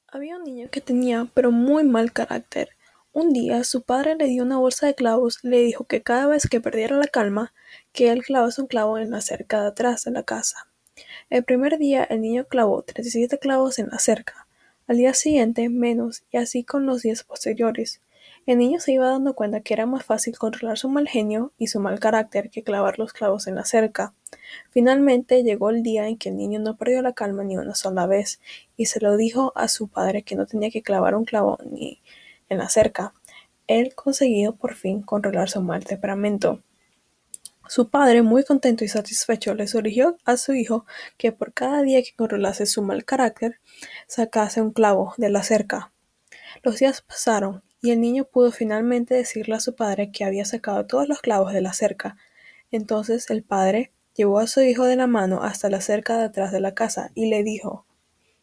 Había un niño que tenía, pero muy mal carácter. Un día su padre le dio una bolsa de clavos y le dijo que cada vez que perdiera la calma, que él clavase un clavo en la cerca de atrás de la casa. El primer día el niño clavó 37 clavos en la cerca, al día siguiente menos y así con los días posteriores. El niño se iba dando cuenta que era más fácil controlar su mal genio y su mal carácter que clavar los clavos en la cerca. Finalmente llegó el día en que el niño no perdió la calma ni una sola vez, y se lo dijo a su padre que no tenía que clavar un clavo ni en la cerca. Él conseguido por fin controlar su mal temperamento. Su padre, muy contento y satisfecho, le sugirió a su hijo que por cada día que controlase su mal carácter, sacase un clavo de la cerca. Los días pasaron y el niño pudo finalmente decirle a su padre que había sacado todos los clavos de la cerca. Entonces el padre llevó a su hijo de la mano hasta la cerca de atrás de la casa y le dijo: